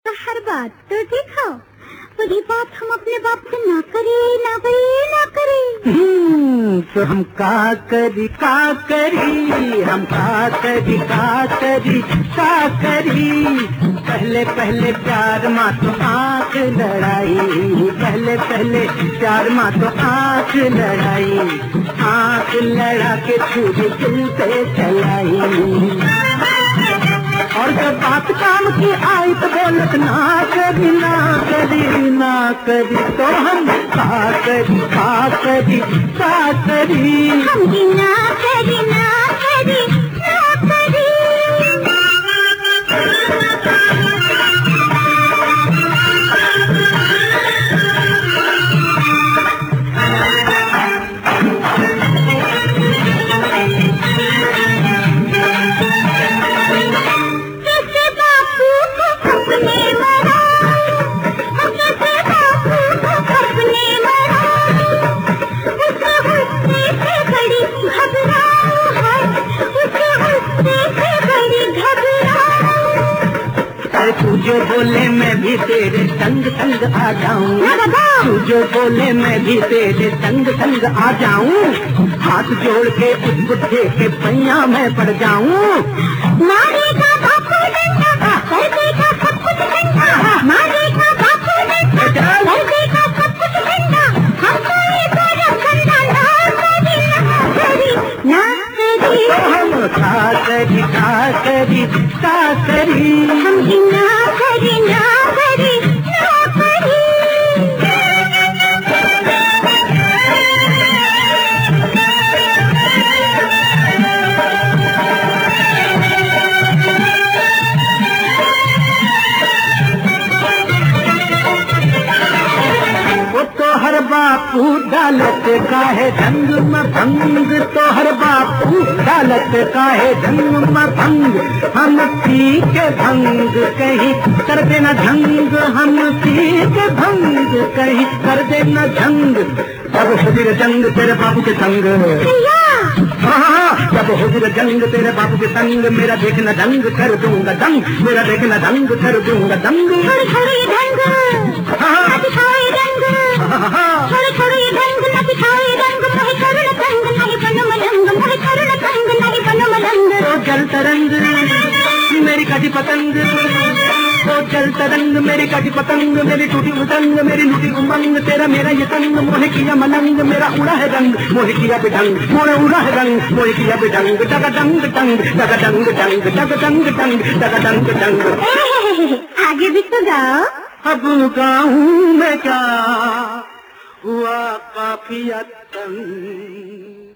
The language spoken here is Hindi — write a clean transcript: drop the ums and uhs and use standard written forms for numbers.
तो हर बात तो देखो, वही बात हम अपने बाप से ना करे, ना करे, ना करे। तो हम का करी, हम का करी। पहले पहले प्यार माँ तो आँख लड़ाई, पहले पहले प्यार माँ तो आँख लड़ाई, आँख लड़ा के छुरी दिल पे चलाई। और जब बात काम की आई तो बोलत ना करी, ना करी, ना करी। तो हम का करी, हम भी ना करी, ना करी, ना करी। तू जो बोले मैं भी तेरे संग संग आ जाऊं, तू जो बोले मैं भी तेरे संग संग आ जाऊं, हाथ जोड़ के उस बुढ़े के पैया में पड़ जाऊं। मारेगा बापू डंडा, कर देगा सब कुछ ठंडा, मारेगा बापू डंडा, कर देगा सब कुछ ठंडा। हमको ये सारा ठंडा ना करी, ना करी, ना करी। हम का करी, हम भी ना करी, ना करी, ना करी। तोहर बापू डालत काहे ढंग में भंग, तोहर बापू डालत काहे ढंग में भंग। हम पी के भंग कहीं कर देना झंग, हम पी के भंग कहीं कर देना झंग। जब हुजूर जंग तेरे बापू के संग, हाँ जब हुजूर जंग तेरे बापू के संग, मेरा देखना दंग कर दूंगा दंग, मेरा देखना दंग कर दूंगा दंग। थोड़ी ढंग, दिखाए रंग, थोड़ी ढंग न दिखाए रंग, मोहे करुण तंग नहीं बनो मलंग, मोहे करुण तंग नहीं बनो मलंग। ओ जल तरंग मेरी काटी पतंग, ओ जल तरंग मेरी काटी पतंग, मेरी टूटी उतंग, मेरी लूटी उमंग, तेरा मेरा ये संग मोहे किया मलंग, मेरा उड़ा है रंग मोहे किया बेढंग, मोहे उड़ा है रंग मोहे किया बेढंग। डगा डंग डंग, डगा डंग डंग, डगा डंग डंग, डगा डंग डंग। आगे भी तो गाओ। अब गाऊं मैं क्या, हुआ काफिया तंग।